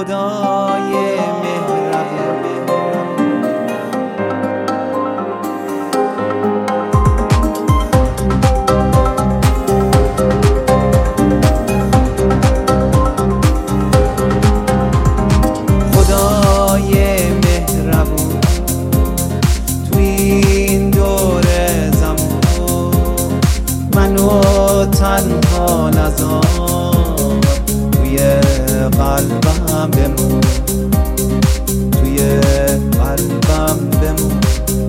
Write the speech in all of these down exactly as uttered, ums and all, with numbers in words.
خدای مهربون تنها نذار، توی قلبم بمون، توی قلبم بمون.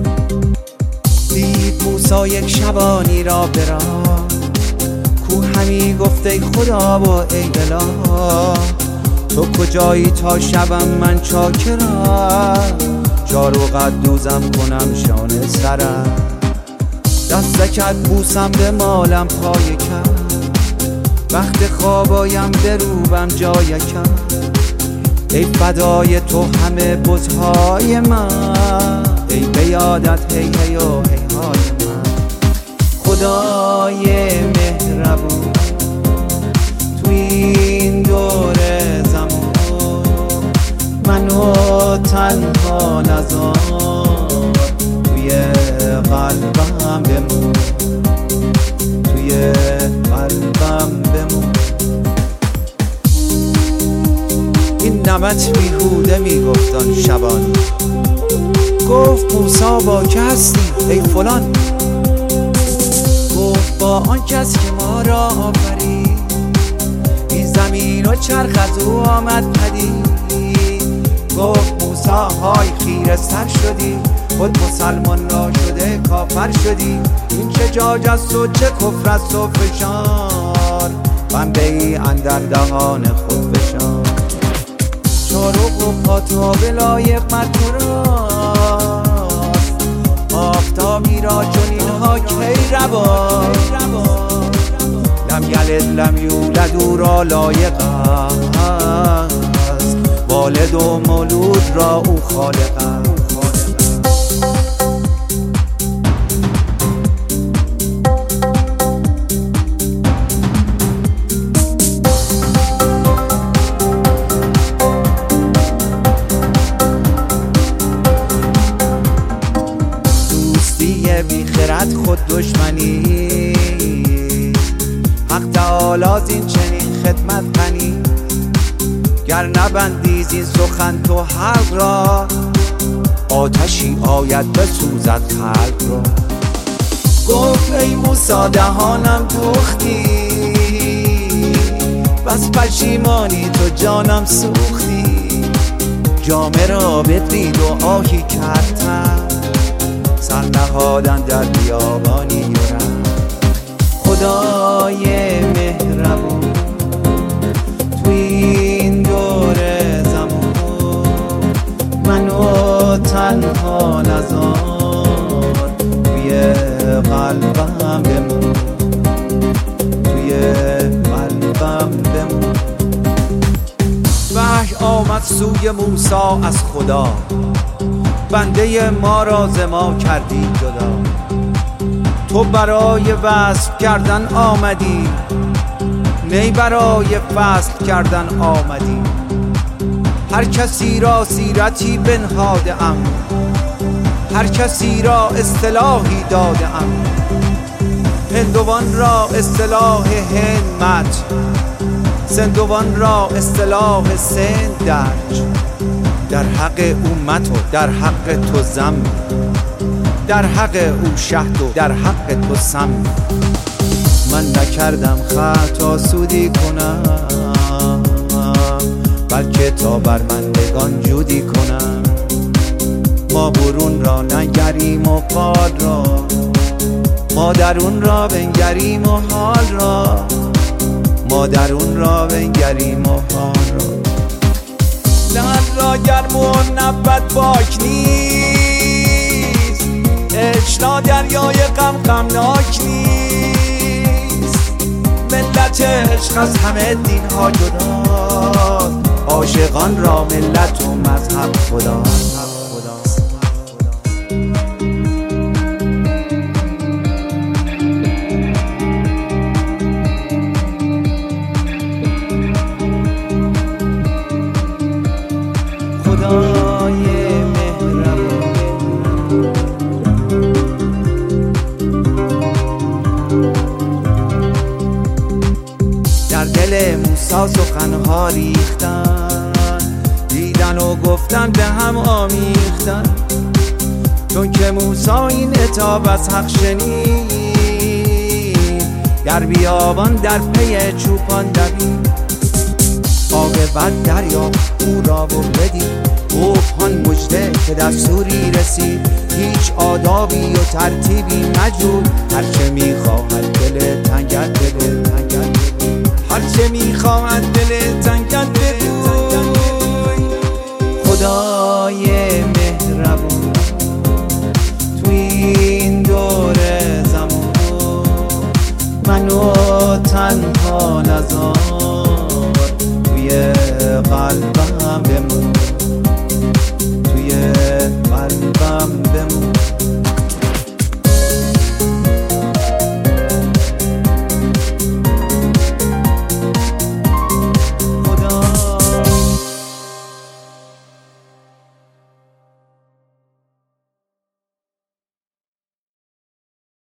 دید موسی یک شبانی را برا، کو همی گفت ای خدا و ای اله، تو کجایی تا شبم من چاکرم، جارو قدوزم کنم شانه سرم، دستکت بوسم به مالم پای کم، وقت خوابایم دروبم جای کم، ای فدای تو همه بزهای من، ای به یادت هی هی و هی های من. خدای مهربون توی این دور زمان، منو تنها نذار، توی قلبم بمون، توی قلبم بمون. این نمت بیهوده میگفتان شبان، گفت موسی با که هستی ای فلان، گفت با آن کس که ما را آفرید، این زمین و چرخ از او آمد پدید. گفت موسی های خیره سر شدی، خود مسلمان را شده کافر شدی، این چه جاج است و چه کفر است و فشار، بنده ای اندر دهان خود فشار. چارق و پاتاب لایق مر تو راست، آفتابی را چنین ها کی رواست، لم یلد لم یولد او را لایق است، والد و مولود را او خالق است. بی خرد خود دشمنی، حق تعالی زین چنین خدمت غنی، گر نبندی زین سخن تو حلق را، آتشی آید بسوزد خلق را. گفت ای موسی دهانم دوختی، بس پشیمانی تو جانم سوختی، جامه را بدرید و آهی کردم، سر نهادن در بیابانی یورم. خدای مهربون توی این دور زمان، منو تنها نذار، توی قلبم بمون، توی قلبم بمون. وحی آمد سوی موسی از خدا، بنده ما را ز ما کردی جدا، تو برای وصف کردن آمدی، نی برای فصل کردن آمدی. هر کسی را سیرتی بنهاده ام، هر کسی را اصطلاحی داده ام، هندوان را اصطلاح هندمت، سندوان را اصطلاح سند درج. در حق امت و در حق تو زم، در حق او شهد و در حق تو سم. من نکردم خطا سودی کنم، بلکه تا برمندگان جودی کنم. ما برون را نگریم و قال را، ما درون را بنگریم و حال را، ما درون را بنگریم و حال را. لحن را گرم و نبت باک نیست، عشق دریای غم غمناک نیست. ملت عشق از همه دین ها جدا، عاشقان را ملت و مذهب خدا. موسی سخنها ریختن، دیدن و گفتن به هم آمیختن. چون که موسی این عتاب از حق شنید، در بیابان در پی چوپان دوید. عاقبت دریا او را و بدید، گفت هان مژده که دستوری رسید. هیچ آدابی و ترتیبی مجو، هرچه میخواهد دل تنگت بده، هرچه میخواهد دل